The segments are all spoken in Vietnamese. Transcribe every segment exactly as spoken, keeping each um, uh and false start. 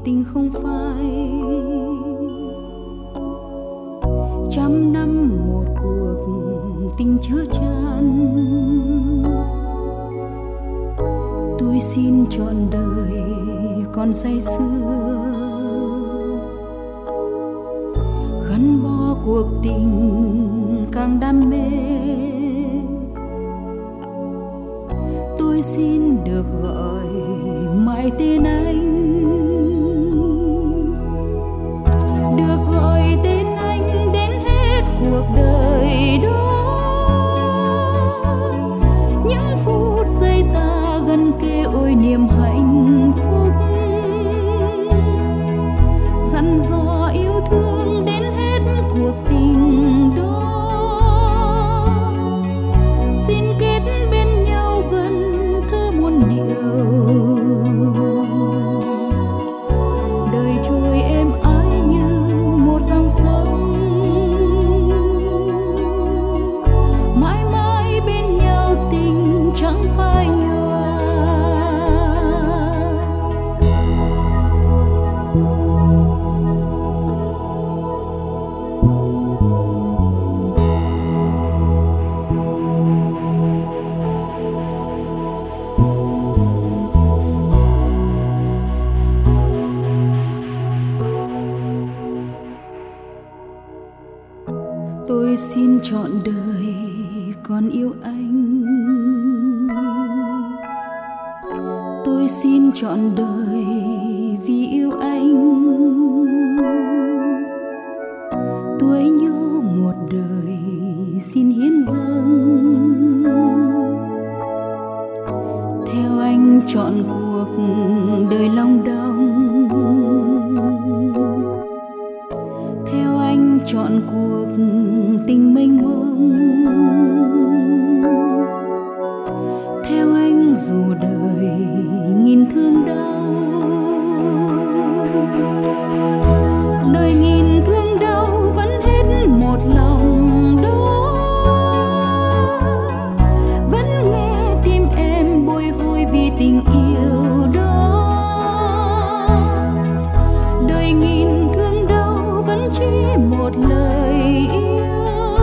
tình không phai. Trăm năm một cuộc tình chứa chan, tôi xin trọn đời còn say sưa, gắn bó cuộc tình càng đam mê. Tôi xin được gọi mãi tên anh, được gọi tên anh đến hết cuộc đời đó. Những phút giây ta gần kề ôi niềm hạnh phúc, dặn dò yêu thương đến hết cuộc tình đó. Xin kết bên nhau vẫn thơ muôn điều, đời trôi êm ái như một dòng sông. Mãi mãi bên nhau tình chẳng phai nhòa. Tôi xin trọn đời còn yêu anh, tôi xin trọn đời vì yêu anh. Tuổi nhỏ một đời xin hiến dâng, theo anh trọn cuộc đời long đong, theo anh trọn cuộc tình mênh mông. Theo anh dù đời nghìn thương đau, đời nghìn thương đau vẫn hết một lòng đó. Vẫn nghe tim em bồi hồi vì tình yêu đó. Đời nghìn thương đau vẫn chỉ một lời yêu.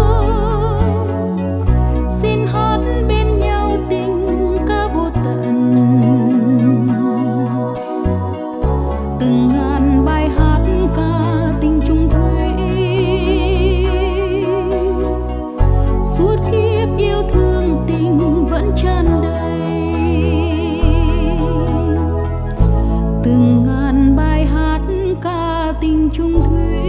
Xin hát bên nhau tình ca vô tận, từng ngàn bài hát ca tình chung thủy. Suốt kiếp yêu thương tình vẫn tràn đầy, từng ngàn bài hát ca tình chung thủy.